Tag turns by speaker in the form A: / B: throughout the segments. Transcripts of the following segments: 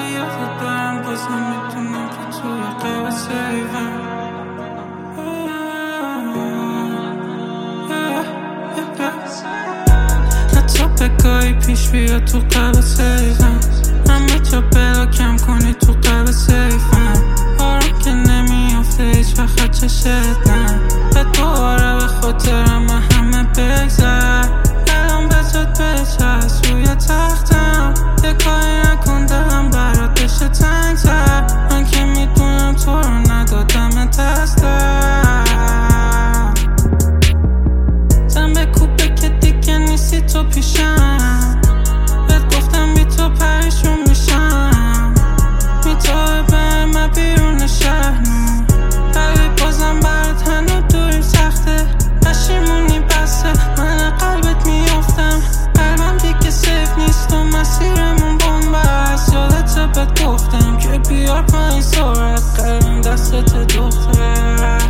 A: یادت دارم بازم میدونم که توی قلبت سیفم. حتی بگاهی پیش بیا تو قلبت سیفم. همه جا بلاکم کنی تو قلبت سیفم. آرام که نمیافته هیچ وقت از چشت نه. به دوباره به خاطرم همه بگذر. الان به جد بچست روی تختم. یه کاری نکن دلم برات بشه تنگ‌تر. من که میدونم تو رو ندادم دستم. زن به کوبه که دیگه نیستی تو پیشم. بهت گفتم بی تو پریشون میشم. میتوه به من بیرون شهر ولی بازم برات هنو دوری سخته. پشیمونی بسته من قلبت میافتم. قلبم دیگه سیف نیست و مسیرمون بومبست. یادت بهت گفتم که بیار پایین سرعت. قلبم دستت دختر.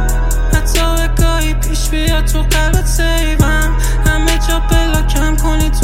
A: حتی بگاهی پیش بیا تو قلبت سیفم. همه جا بلاکم کنی